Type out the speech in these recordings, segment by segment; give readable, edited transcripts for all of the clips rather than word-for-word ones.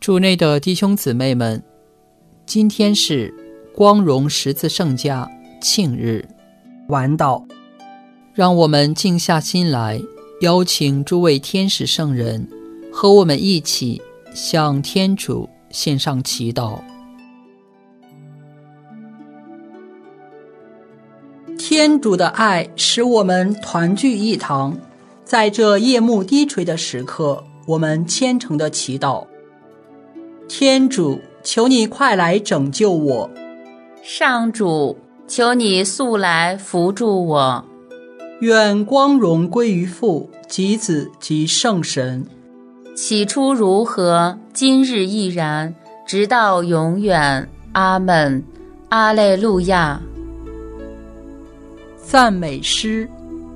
主内的弟兄姊妹们，今天是光荣十字圣架庆日晚祷， 让我们静下心来，邀请诸位天使圣人和我们一起向天主献上祈祷。 天主的爱使我们团聚一堂，在这夜幕低垂的时刻，我们虔诚的祈祷。天主，求你快来拯救我。 上主，求你速来扶助我。 愿光荣归于父及子及圣神。 起初如何，今日亦然，直到永远。阿们。阿肋路亚。 赞美诗。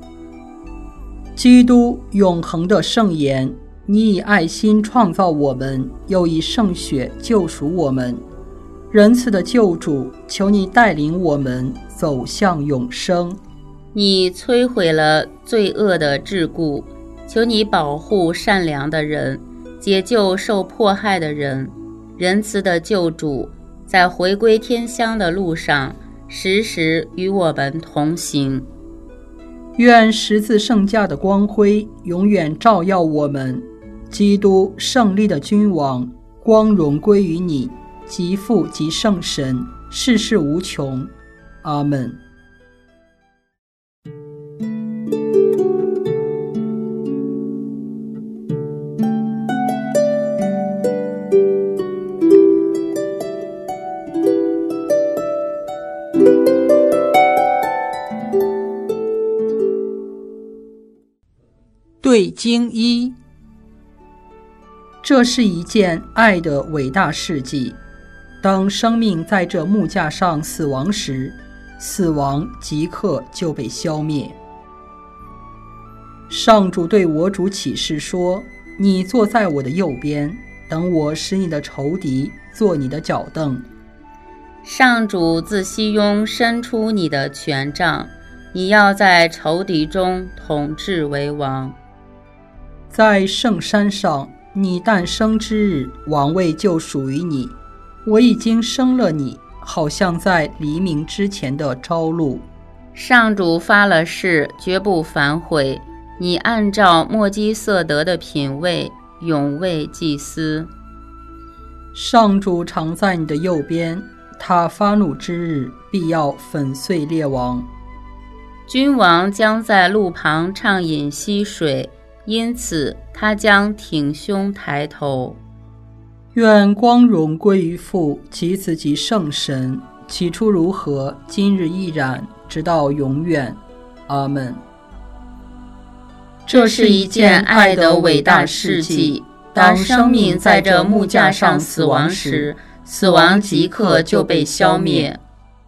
基督永恒的圣言，你以爱心创造我们，又以圣血救赎我们。仁慈的救主，求你带领我们走向永生。 你摧毁了罪恶的桎梏，求你保护善良的人，解救受迫害的人。仁慈的救主，在回归天乡的路上，时时与我们同行。 愿十字圣架的光辉永远照耀我们。基督胜利的君王，光荣归于你，及父及圣神，世世无穷。阿们。对经一，这是一件爱的伟大事迹。当生命在这木架上死亡时，死亡即刻就被消灭。上主对我主起誓说，你坐在我的右边，等我使你的仇敌做你的脚凳。 上主自西雍伸出你的权杖，你要在仇敌中统治为王。 在圣山上，你诞生之日，王位就属于你。我已经生了你，好像在黎明之前的朝露。 上主发了誓，绝不反悔。你按照默基瑟德的品位，永为祭司。 上主常在你的右边，他发怒之日，必要粉碎列王。 君王将在路旁畅饮溪水，因此他将挺胸抬头。 愿光荣归于父及子及圣神，起初如何，今日亦然，直到永远。阿们。 这是一件爱的伟大事迹。当生命在这木架上死亡时，死亡即刻就被消灭。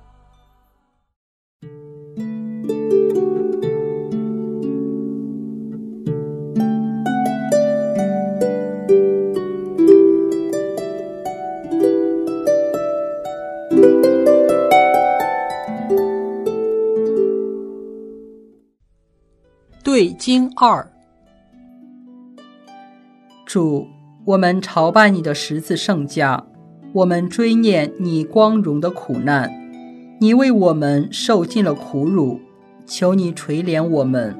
对经二。主，我们朝拜你的十字圣架，我们追念你光荣的苦难，你为我们受尽了苦辱，求你垂怜我们。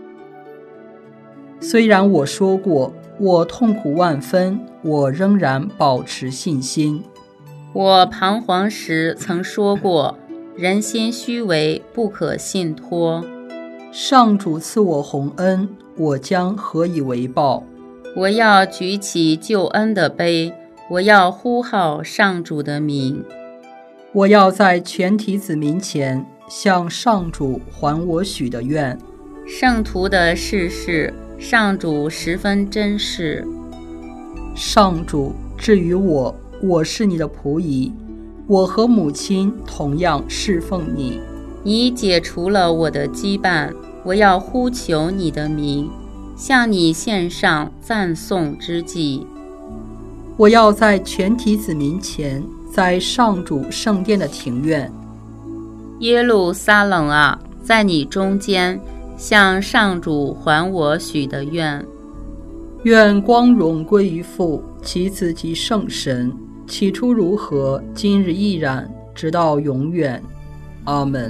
虽然我说过，我痛苦万分，我仍然保持信心。 我彷徨时曾说过，人心虚伪，不可信托。 上主赐我洪恩，我将何以为报？ 我要举起救恩的杯，我要呼号上主的名。 我要在全体子民前向上主还我许的愿。 圣徒的事事，上主十分珍视。 上主，至于我，我是你的仆役，我和母亲同样侍奉你。 你解除了我的羁绊，我要呼求你的名，向你献上赞颂之祭。 我要在全体子民前，在上主圣殿的庭院。 耶路撒冷啊，在你中间，向上主还我许的愿。 愿光荣归于父、及子、及圣神，起初如何，今日亦然，直到永远。阿们。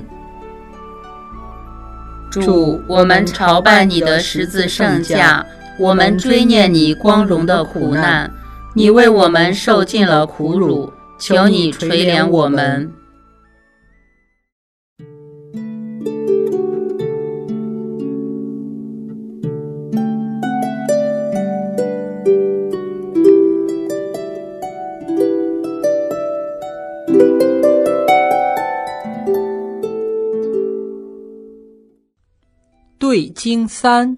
主，我们朝拜你的十字圣架，我们追念你光荣的苦难，你为我们受尽了苦辱，求你垂怜我们。 对经3。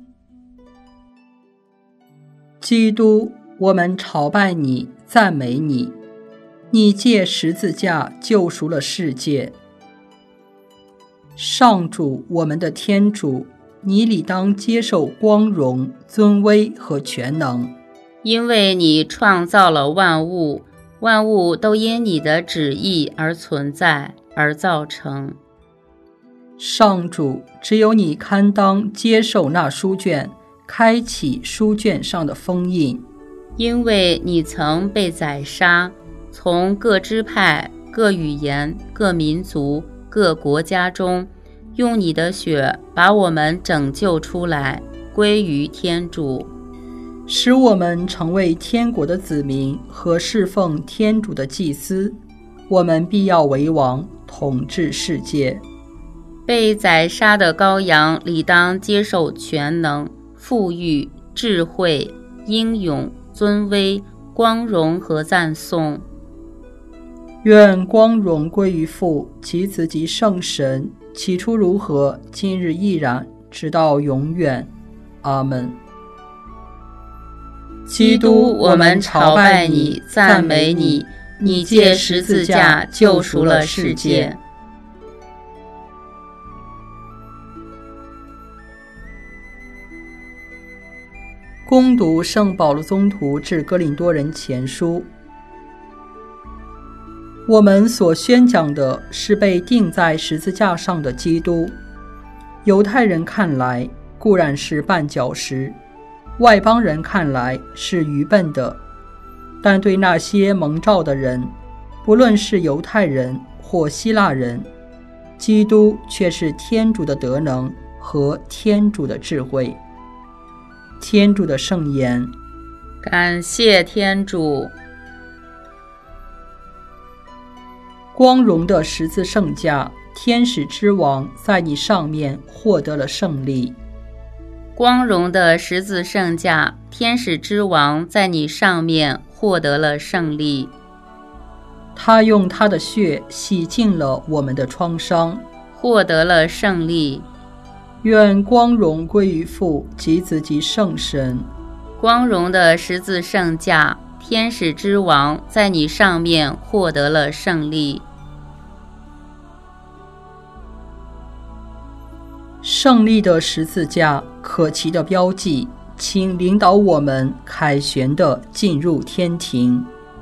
基督，我们朝拜你，赞美你，你借十字架救赎了世界。上主，我们的天主，你理当接受光荣、尊威和全能， 因为你创造了万物，万物都因你的旨意而存在，而造成。 上主，只有你堪当接受那书卷，开启书卷上的封印， 因为你曾被宰杀，从各支派、各语言、各民族、各国家中，用你的血把我们拯救出来，归于天主， 使我们成为天国的子民和侍奉天主的祭司。我们必要为王，统治世界。 被宰杀的羔羊理当接受全能、富裕、智慧、英勇、尊威、光荣和赞颂。 愿光荣归于父、及子、及圣神，起初如何，今日亦然，直到永远。阿们。 基督，我们朝拜你，赞美你，你借十字架救赎了世界。 恭读圣保禄宗徒致哥林多人前书。我们所宣讲的是被钉在十字架上的基督。犹太人看来固然是绊脚石，外邦人看来是愚笨的，但对那些蒙召的人，不论是犹太人或希腊人，基督却是天主的德能和天主的智慧。天主的圣言。 感谢天主。 光荣的十字圣架，天使之王在你上面获得了胜利。 光荣的十字圣架，天使之王在你上面获得了胜利。 他用他的血洗净了我们的创伤， 获得了胜利。 愿光荣归于父、及子、及圣神。 光荣的十字圣架，天使之王在你上面获得了胜利。 胜利的十字架，可奇的标记，请领导我们凯旋地进入天庭。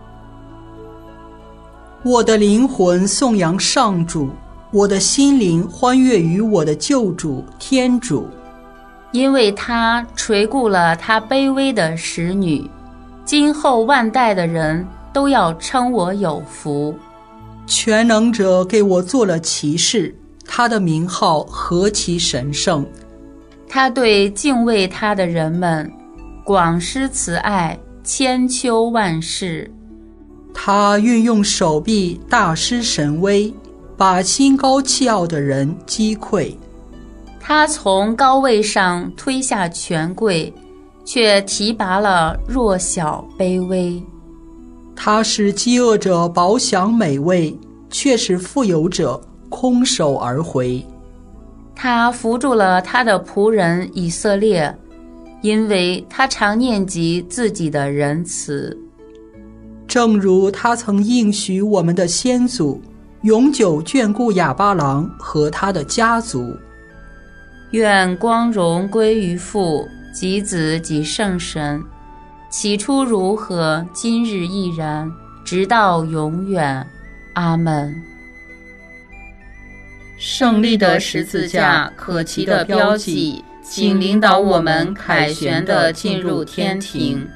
我的灵魂颂扬上主，我的心灵欢悦于我的救主天主， 因为他垂顾了他卑微的使女，今后万代的人都要称我有福。 全能者给我做了骑士，他的名号何其神圣！ 他对敬畏他的人们广施慈爱，千秋万世。 他运用手臂大施神威，把心高气傲的人击溃。 他从高位上推下权贵，却提拔了弱小卑微。 他使饥饿者饱享美味，却使富有者空手而回。 他扶助了他的仆人以色列，因为他常念及自己的仁慈。 正如他曾应许我们的先祖，永久眷顾亚巴郎和他的家族。 愿光荣归于父、及子、及圣神，起初如何，今日亦然，直到永远。阿们。 胜利的十字架，可奇的标记， 请领导我们凯旋地进入天庭。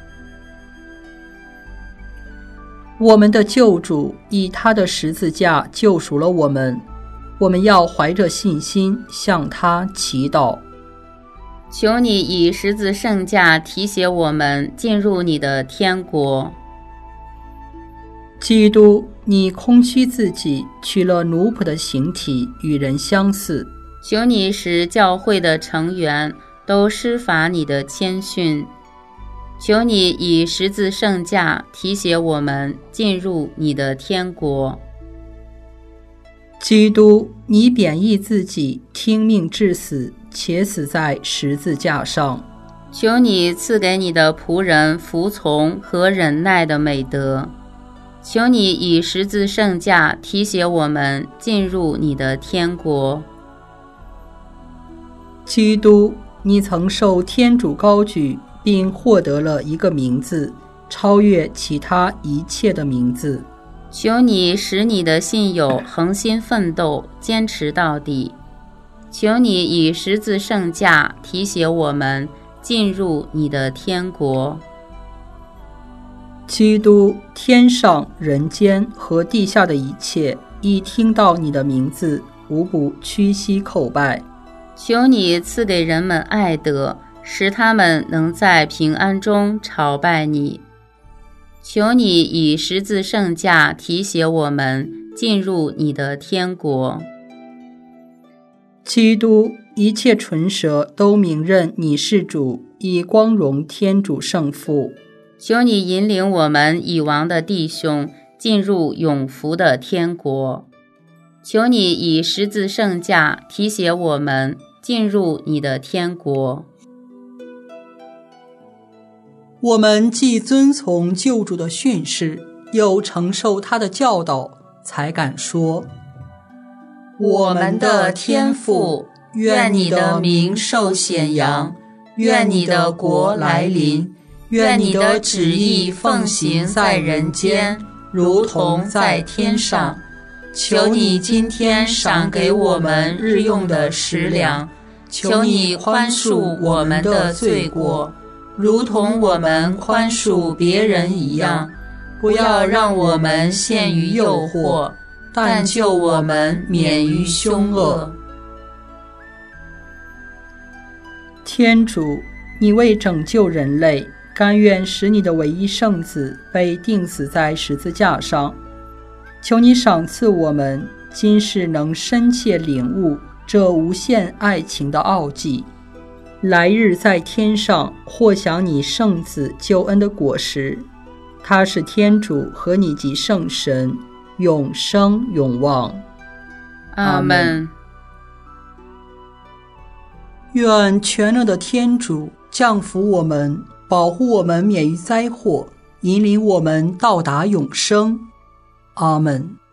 我们的救主以他的十字架救赎了我们，我们要怀着信心向他祈祷。 求你以十字圣架提携我们进入你的天国。 基督，你空虚自己，取了奴仆的形体，与人相似。 求你使教会的成员都施法你的谦逊。求你以十字圣架提携我们进入你的天国。 基督，你贬义自己，听命至死，且死在十字架上。 求你赐给你的仆人服从和忍耐的美德。求你以十字圣架提携我们进入你的天国。 基督，你曾受天主高举，并获得了一个名字，超越其他一切的名字。 求你使你的信友恒心奋斗，坚持到底。求你以十字圣架提携我们进入你的天国。 基督，天上、人间和地下的一切，一听到你的名字，无不屈膝叩拜。 求你赐给人们爱德，使他们能在平安中朝拜你。求你以十字圣架提携我们进入你的天国。 基督，一切唇舌都明认你是主，以光荣天主圣父。 求你引领我们已亡的弟兄进入永福的天国。求你以十字圣架提携我们进入你的天国。 我们既遵从救主的训示，又承受他的教导，才敢说： 我们的天父，愿你的名受显扬，愿你的国来临，愿你的旨意奉行在人间，如同在天上。求你今天赏给我们日用的食粮，求你宽恕我们的罪过，如同我们宽恕别人一样，不要让我们陷于诱惑，但救我们免于凶恶。 天主，你为拯救人类，甘愿使你的唯一圣子被钉死在十字架上，求你赏赐我们今世能深切领悟这无限爱情的奥迹，来日在天上获享你圣子救恩的果实。他是天主和你及圣神，永生永望。 阿们。 愿全能的天主降福我们，保护我们免于灾祸，引领我们到达永生。阿们。